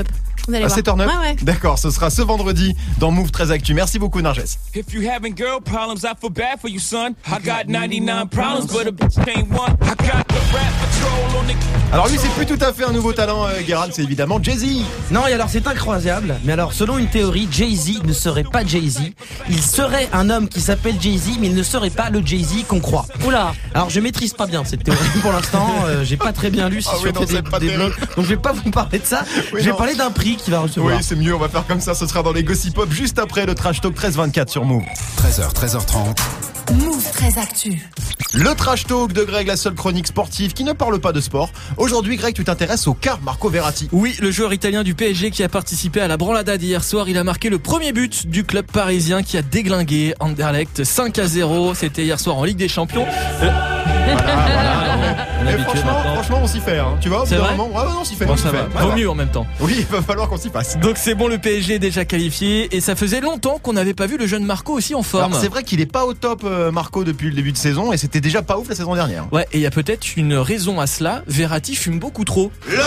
Vous allez Ah, voir. c'est turn up. Ouais, ouais. D'accord, ce sera ce vendredi dans Move très Actu. Merci beaucoup Narges. If you having girl problems, I feel bad for you, son. I got ninety-nine problems, but a bitch ain't one. I got the rap patrol on the. Alors lui c'est plus tout à fait un nouveau talent, euh, Guérin, c'est évidemment Jay-Z. Non, et alors c'est incroyable, mais alors selon une théorie, Jay-Z ne serait pas Jay-Z. Il serait un homme qui s'appelle Jay-Z, mais il ne serait pas le Jay-Z qu'on croit. Oula. Alors je maîtrise pas bien cette théorie pour l'instant, euh, j'ai pas très bien lu, c'est Ah oui, sûr non, que c'est des, pas des terrible. blogs, donc je vais pas vous parler de ça. Oui, je vais non. parler d'un prix qu'il va recevoir. Oui c'est mieux, on va faire comme ça, ce sera dans les Gossip Pop juste après le Trash Talk treize vingt-quatre sur Move. treize heures, treize heures trente. Move très Actu. Le Trash Talk de Greg, la seule chronique sportive qui ne parle pas de sport. Aujourd'hui Greg, tu t'intéresses au cas Marco Verratti. Oui, le joueur italien du P S G qui a participé à la branlada d'hier soir, il a marqué le premier but du club parisien qui a déglingué Anderlecht cinq à zéro. C'était hier soir en Ligue des Champions. Euh, Voilà, voilà. On est Et habitué franchement, maintenant. franchement, on s'y fait, hein. Tu vois, au bout C'est d'un vrai moment, ouais, ouais, non, on s'y fait. Bon, on s'y ça fait. va. Ouais, Vaut ouais. mieux en même temps. Oui, il va falloir qu'on s'y passe. Donc c'est bon, le P S G est déjà qualifié et ça faisait longtemps qu'on n'avait pas vu le jeune Marco aussi en forme. Alors, c'est vrai qu'il est pas au top, euh, Marco, depuis le début de saison, et c'était déjà pas ouf la saison dernière. Ouais, et il y a peut-être une raison à cela. Verratti fume beaucoup trop.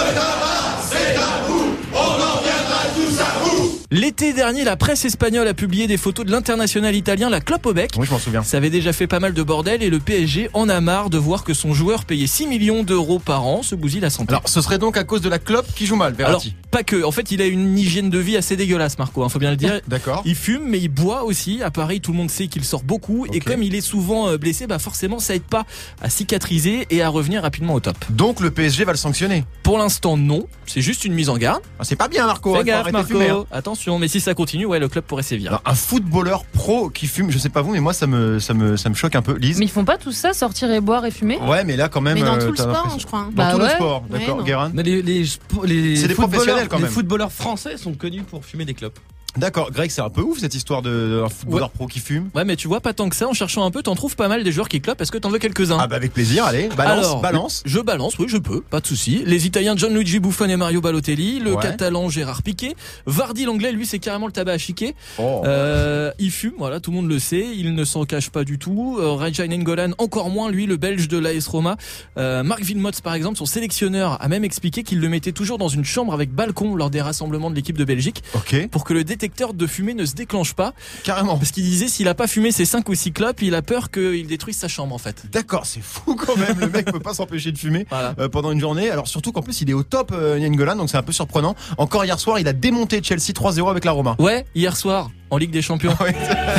L'été dernier, la presse espagnole a publié des photos de l'international italien, la clope au bec. Oui, je m'en souviens. Ça avait déjà fait pas mal de bordel et le P S G en a marre de voir que son joueur payait six millions d'euros par an se bousille la santé. Alors, ce serait donc à cause de la clope qui joue mal, Alors, Verratti. pas que. En fait, il a une hygiène de vie assez dégueulasse, Marco, hein, faut bien le dire. D'accord. Il fume, mais il boit aussi. À Paris, tout le monde sait qu'il sort beaucoup. Et Ok. comme il est souvent euh, blessé, bah forcément, ça aide pas à cicatriser et à revenir rapidement au top. Donc, le P S G va le sanctionner. Pour l'instant, non. C'est juste une mise en garde. Ah, c'est pas bien, Marco. Fais hein, faut gaffe, arrêter de Marco. fumer, hein. Attention, mais si ça continue, ouais, le club pourrait sévir. Alors, un footballeur pro qui fume, je sais pas vous, mais moi, ça me, ça me, ça me choque un peu. Lise. Mais ils font pas tout ça, sortir et boire et fumer? Ouais, mais là, quand même. Mais dans euh, tout le t'as sport, l'impression- je crois. Dans Bah tout le ouais. sport, Ouais, d'accord, non. Guérin. Mais les, les, spo- les C'est des footballeurs- professionnels, quand même. Les footballeurs français sont connus pour fumer des clopes. D'accord, Greg, c'est un peu ouf cette histoire de- d'un footballeur pro qui fume. Ouais, mais tu vois, pas tant que ça. En cherchant un peu, t'en trouves pas mal des joueurs qui clopent. Est-ce que t'en veux quelques-uns? Ah bah avec plaisir, allez, balance, Alors, balance. Je balance, oui, je peux, pas de souci. Les Italiens Gianluigi Buffon et Mario Balotelli, le Ouais. Catalan Gérard Piqué, Vardy l'anglais, lui c'est carrément le tabac à chiquer. Oh. Euh, il fume, voilà, tout le monde le sait, il ne s'en cache pas du tout. Euh, Raja Nainggolan encore moins, lui, le Belge de l'A S Roma. Euh, Marc Wilmots par exemple, son sélectionneur a même expliqué qu'il le mettait toujours dans une chambre avec balcon lors des rassemblements de l'équipe de Belgique Ok, pour que le détecteur de fumée ne se déclenche pas. carrément. Parce qu'il disait s'il a pas fumé ses cinq ou six clopes, il a peur qu'il détruise sa chambre en fait. D'accord, c'est fou quand même. Le mec peut pas s'empêcher de fumer Voilà. euh, pendant une journée. Alors surtout qu'en plus il est au top, euh, Nainggolan, donc c'est un peu surprenant. Encore hier soir, il a démonté Chelsea trois zéro avec la Roma. Ouais, hier soir, en Ligue des Champions. Ouais.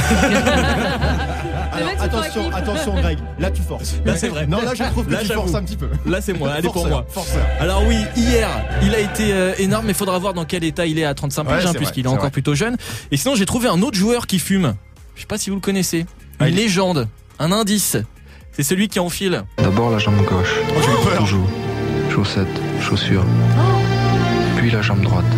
Alors mec, c'est ton attention, équipe. attention Greg, là tu forces. Là, c'est vrai. Non, là je trouve que Là, tu j'avoue. forces un petit peu. Là c'est moi, allez pour Forceur, moi. forceur. Alors oui, hier, il a été euh, énorme, mais faudra voir dans quel état il est à trente-cinq Ouais, piges, hein, c'est puisqu'il vrai, est c'est encore vrai. plutôt jeune. Et sinon, j'ai trouvé un autre joueur qui fume. Je sais pas si vous le connaissez. Une Ah, il- légende, un indice. C'est celui qui enfile. D'abord la jambe gauche, Oh, j'ai eu peur. toujours. Chaussettes, chaussures. Puis la jambe droite.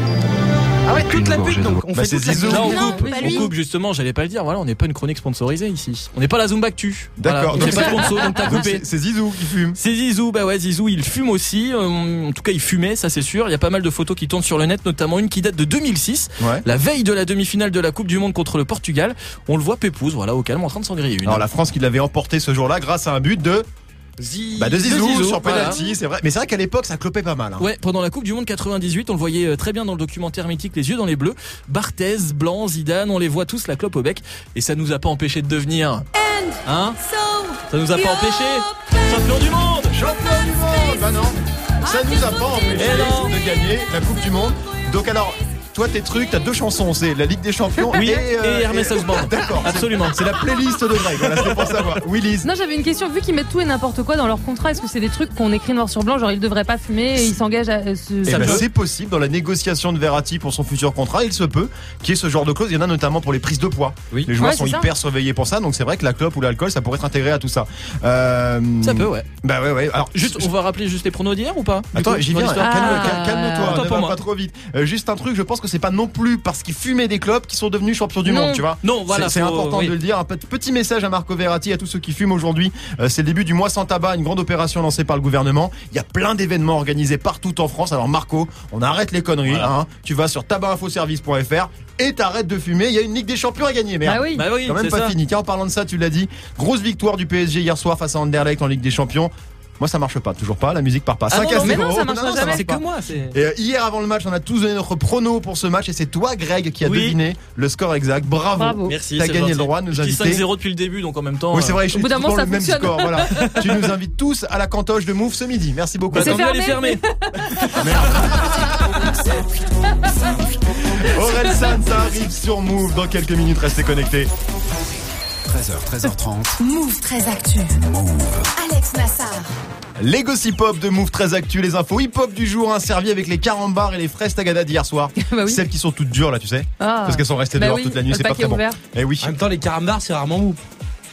Ah ouais, Puis toute une la gorgée pute, d'eau. donc on Bah, fait c'est toute la Zizou. pute. Là, on Non, coupe, pas on lui. coupe justement, j'allais pas le dire, voilà, on n'est pas une chronique sponsorisée ici. On n'est pas la Zumbactu. D'accord, Voilà, donc c'est pas c'est- sponsor, donc t'as Donc, coupé. c'est c'est Zizou qui fume. C'est Zizou, bah ouais, Zizou, il fume aussi. Euh, en tout cas, il fumait, ça c'est sûr. Il y a pas mal de photos qui tournent sur le net, notamment une qui date de deux mille six, Ouais. la veille de la demi-finale de la Coupe du Monde contre le Portugal. On le voit pépouze, voilà, au calme, en train de s'en griller une. Alors la France qui l'avait emporté ce jour-là grâce à un but de Zi- bah de Zizou, Zizou, sur voilà. penalty, c'est vrai. Mais c'est vrai qu'à l'époque ça clopait pas mal. Hein. Ouais, pendant la Coupe du Monde quatre-vingt-dix-huit, on le voyait euh, très bien dans le documentaire mythique Les yeux dans les bleus. Barthez, Blanc, Zidane, on les voit tous la clope au bec. Et ça nous a pas empêché de devenir. Hein? Ça nous a pas empêché. Champion du monde! Champion du monde. Bah non, ça nous a pas empêché Eh non. de gagner la Coupe du Monde. Donc alors, toi tes trucs, t'as deux chansons, c'est la Ligue des Champions Oui, et, et Hermès House Band. D'accord, Absolument. c'est la playlist de Greg. Voilà, c'est pour savoir. Willis. Non, j'avais une question. Vu qu'ils mettent tout et n'importe quoi dans leur contrat, est-ce que c'est des trucs qu'on écrit noir sur blanc, genre ils devraient pas fumer et ils s'engagent à euh, se. Eh Ça ben, peut. c'est possible dans la négociation de Verratti pour son futur contrat, il se peut qu'il y ait ce genre de clause. Il y en a notamment pour les prises de poids. Oui. Les joueurs Ouais, sont c'est ça. hyper surveillés pour ça, donc c'est vrai que la clope ou l'alcool, ça pourrait être intégré à tout ça. Euh, Ça peut, ouais. Bah ouais, ouais. Alors Juste, on va rappeler juste les pronos d'hier ou pas? Du Attends, coup, j'y dans viens. l'histoire Calme- Ah. calme- Calme-toi, Attends ne pour va moi. pas trop vite. Euh, juste un truc, je pense que c'est pas non plus parce qu'ils fumaient des clopes qu'ils sont devenus champions du Non. monde, tu vois. Non, voilà. C'est c'est faut- important oui. de le dire. Un pe- petit message à Marco Verratti, à tous ceux qui fument aujourd'hui. Euh, c'est le début du mois sans tabac, une grande opération lancée par le gouvernement. Il y a plein d'événements organisés partout en France. Alors Marco, on arrête les conneries. Voilà. Hein. Tu vas sur tabac info service point f r et t'arrêtes de fumer. Il y a une Ligue des Champions à gagner, merde. Bah oui. Bah oui, Quand même c'est pas ça. fini. Tiens, en parlant de ça, tu l'as dit. Grosse victoire du P S G hier soir face à Anderlecht en Ligue des Champions. Moi ça marche pas, toujours pas, la musique part pas. Ah cinq non, à mais zéro. non, ça marche Non, jamais. marche C'est pas. que moi. C'est... Et euh, hier avant le match, on a tous donné notre prono pour ce match et c'est toi Greg qui a Oui. deviné le score exact. Bravo. Bravo. Merci. T'as c'est gagné gentil. le droit de nous Je dis inviter. cinq zéro depuis le début, donc en même temps. Oui, c'est vrai, je suis bout d'un toujours moment, le ça même fonctionne. score. Voilà. Tu nous invites tous à la cantoche de Move ce midi. Merci beaucoup. Bah, C'est tant mieux, elle est fermé. fermée. Aurel San, ça arrive sur Move dans quelques minutes. Restez connectés. treize heures, treize heures trente. Move très actu. Alex Nassar. Les gossip hop de Move très actu, les infos hip-hop du jour, hein, servis avec les carambars et les fraises tagada d'hier soir. Bah oui. Celles qui sont toutes dures là, tu sais. Ah. Parce qu'elles sont restées Bah dehors oui, toute la nuit, le c'est pas paquet très bon. ouvert. Eh oui. En même temps, les carambars, c'est rarement mou.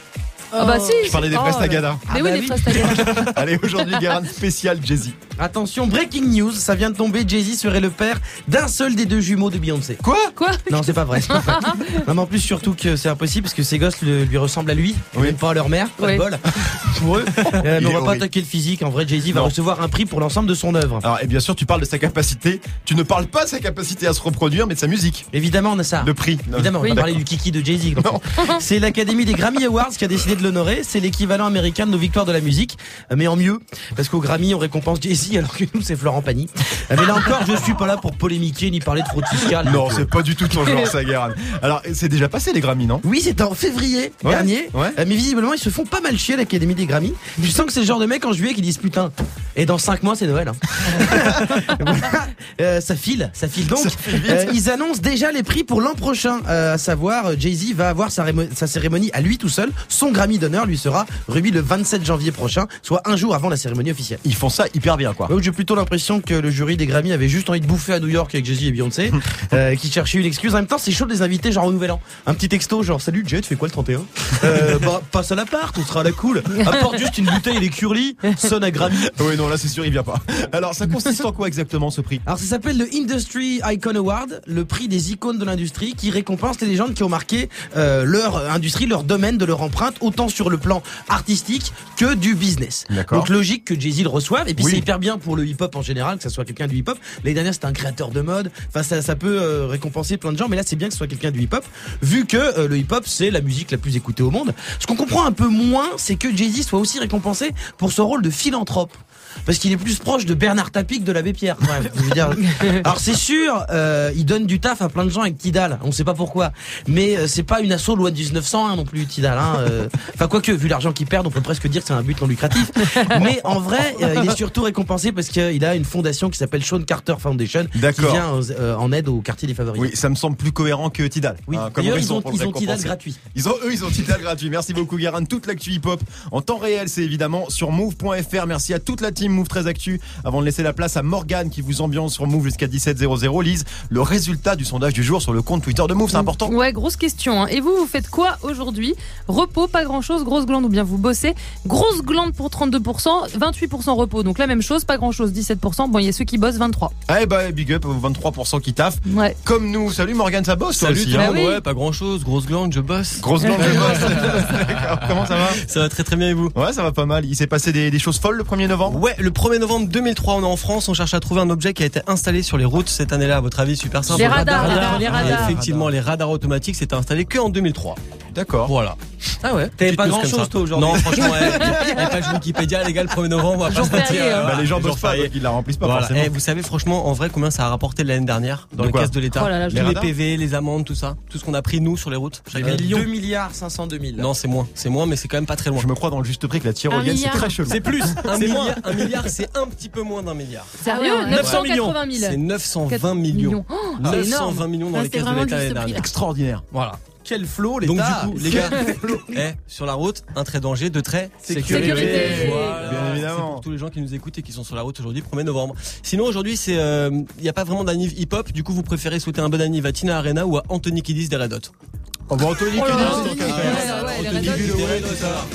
Ah bah si. Je parlais des Oh, fraises tagada. Mais Ah oui, bah les oui. fraises tagada. Allez, aujourd'hui, Guérin spécial Jay-Z. Attention, breaking news, ça vient de tomber, Jay-Z serait le père d'un seul des deux jumeaux de Beyoncé. Quoi Quoi? Non, c'est pas vrai. c'est pas vrai. Non, mais en plus, surtout que c'est impossible parce que ces gosses le- lui ressemblent à lui, Oui. même pas à leur mère, pas Oui. de bol pour eux. Euh, mais Il on est va pas horrible. attaquer le physique. En vrai, Jay-Z va Non. recevoir un prix pour l'ensemble de son œuvre. Alors, et bien sûr, tu parles de sa capacité. Tu ne parles pas de sa capacité à se reproduire, mais de sa musique. Évidemment, on a ça. Le prix. Évidemment, on Oui. va parler du kiki de Jay-Z. Non. C'est l'Académie des Grammy Awards qui a décidé de l'honorer. C'est l'équivalent américain de nos victoires de la musique, mais en mieux. Parce qu'au Grammy, on récompense Jay-Z alors que nous, c'est Florent Pagny. Mais là encore, je suis pas là pour polémiquer ni parler de fraude fiscale. Non, Donc, euh, c'est pas du tout ton genre, ça, Guérin. Alors, c'est déjà passé les Grammy, non? Oui, c'était en février Ouais, dernier. ouais. Euh, mais visiblement, ils se font pas mal chier à l'Académie des Grammy. Je sens que c'est le genre de mec en juillet qui disent putain. Et dans cinq mois, c'est Noël. Hein. Voilà. Euh, ça file, ça file donc. Ça file vite. Euh, ils annoncent déjà les prix pour l'an prochain. Euh, à savoir, euh, Jay-Z va avoir sa, rémo- sa cérémonie à lui tout seul. Son Grammy d'honneur lui sera remis le vingt-sept janvier prochain, soit un jour avant la cérémonie officielle. Ils font ça hyper bien, quoi. Ouais, où j'ai plutôt l'impression que le jury des Grammy avait juste envie de bouffer à New York avec Jay-Z et Beyoncé, euh, qui cherchaient une excuse. En même temps, c'est chaud de les inviter genre au Nouvel An. Un petit texto genre salut Jet, tu fais quoi le trente et un euh, Bah passe à l'appart, on sera à la cool. Apporte juste une bouteille et les curly, sonne à Grammy. Oui, non, là, c'est sûr, il vient pas. Alors, ça consiste en quoi exactement ce prix? Alors ça s'appelle le Industry Icon Award, le prix des icônes de l'industrie qui récompense les légendes qui ont marqué euh, leur industrie, leur domaine, de leur empreinte, autant sur le plan artistique que du business. D'accord. Donc logique que Jay-Z le reçoive, et puis Oui. c'est hyper bien pour le hip-hop en général, que ça soit quelqu'un du hip-hop. L'année dernière c'était un créateur de mode, enfin ça, ça peut euh, récompenser plein de gens, mais là c'est bien que ce soit quelqu'un du hip-hop, vu que euh, le hip-hop c'est la musique la plus écoutée au monde. Ce qu'on comprend un peu moins, c'est que Jay-Z soit aussi récompensé pour son rôle de philanthrope. Parce qu'il est plus proche de Bernard Tapie que de l'abbé Pierre. Ouais, je veux dire. Alors c'est sûr, euh, il donne du taf à plein de gens avec Tidal. On sait pas pourquoi, mais euh, c'est pas une asso loi de dix-neuf cent un non plus Tidal. Hein, euh. Enfin quoique, vu l'argent qu'il perd, on peut presque dire que c'est un but non lucratif. Mais en vrai, euh, il est surtout récompensé parce qu'il a une fondation qui s'appelle Sean Carter Foundation, qui D'accord. vient euh, en aide au quartier défavorisé. Oui, ça me semble plus cohérent que Tidal. Oui. Hein, comme D'ailleurs, raison ils ont, pour le ils ont Tidal récompenser. gratuit. Ils ont, eux, ils ont Tidal gratuit. Merci beaucoup, Guérin. Toute l'actu hip-hop en temps réel, c'est évidemment sur move point f r. Merci à toute la team Move très Actu. Avant de laisser la place à Morgane qui vous ambiance sur Move jusqu'à dix-sept heures. Lise le résultat du sondage du jour sur le compte Twitter de Move, c'est important. Ouais, grosse question. Hein. Et vous, vous faites quoi aujourd'hui? Repos, pas grand chose, grosse glande ou bien vous bossez? Grosse glande pour trente-deux pour cent, vingt-huit pour cent repos. Donc la même chose, pas grand chose, dix-sept pour cent. Bon, il y a ceux qui bossent, vingt-trois. Eh bah, big up, vingt-trois pour cent qui taffent. Ouais. Comme nous. Salut Morgane, ça bosse toi Salut aussi. tout le hein. monde, Bah oui. ouais, pas grand chose, grosse glande, je bosse. Grosse glande de boss. D'accord. Comment ça va? Ça va très très bien et vous? Ouais, ça va pas mal. Il s'est passé des, des choses folles le premier novembre. Ouais, le premier novembre deux mille trois, on est en France, on cherche à trouver un objet qui a été installé sur les routes cette année-là, à votre avis, super simple. Les radars, radars, les Et radars. effectivement, les radars automatiques s'étaient installés que en deux mille trois. D'accord. Voilà. Ah ouais. T'avais Petite pas news grand comme chose ça. toi aujourd'hui. Non, franchement, ouais, il y a pas de Wikipédia, les gars, le premier novembre, on va pas Jour se mentir. férié, hein. Bah, les gens Jour bossent pas, férié. donc ils la remplissent pas Voilà. forcément. Et vous savez franchement en vrai combien ça a rapporté l'année dernière dans De les quoi caisses de l'État? Oh là là, je- Tous Les les radars P V, les amendes, tout ça, tout ce qu'on a pris nous sur les routes chaque Euh, année. deux milliards cinq cent deux mille. Non, c'est moins, c'est moins, mais c'est quand même pas très loin. Je me crois dans le juste prix que la Un tyrolienne, c'est milliard. très chelou. C'est plus, un C'est moins. milliard, un milliard, c'est un petit peu moins d'un milliard. Sérieux? Ah ouais, neuf cent ouais. quatre-vingt mille. C'est neuf cent vingt millions. Oh, c'est neuf cent énorme. vingt millions dans Ah, les c'était caisses de vraiment l'État le l'année juste dernière. prix. Extraordinaire. Voilà. Quel flot, Donc du l'État. coup, les gars, eh, sur la route, un trait danger, deux traits Sécurité. Voilà. Bien évidemment. C'est pour tous les gens qui nous écoutent et qui sont sur la route aujourd'hui, premier novembre. Sinon aujourd'hui, c'est il euh, y a pas vraiment d'anniv hip-hop. Du coup, vous préférez souhaiter un bon anniv à Tina Arena ou à Anthony Kiddis des Red Hot? Oh bah Anthony Oh là là, Kiddis, Anthony tant qu'à Kiddis. faire. Ouais, les Anthony Red Hot. Kiddis des Red Hot, ça va.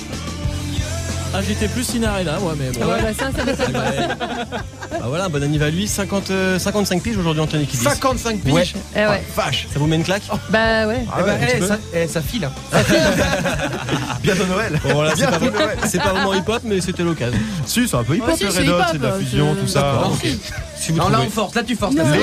Ah, j'étais plus Sinarena, ouais, mais bon. Ah ouais, bah ça, ça m'étonne pas. Bah voilà, un bon anniv à lui, cinquante, euh, cinquante-cinq piges aujourd'hui Anthony Kiddis. cinquante-cinq piges. Ouais. Eh ouais. Vache. Ça vous met une claque? Bah ouais. Ah ouais, Eh, un petit peu. ça, eh, ça file. Hein. Bientôt Noël. Bon, voilà, c'est Bientôt pas, Noël. c'est pas vraiment hip-hop, mais c'était l'occasion. Si, c'est un peu hip-hop, Ouais, si, le c'est Red Hot, hip-hop, c'est de la euh, fusion, c'est- tout ça. D'accord. Ok. Si vous Non, là trouvez. on force, là tu forces. là. Non.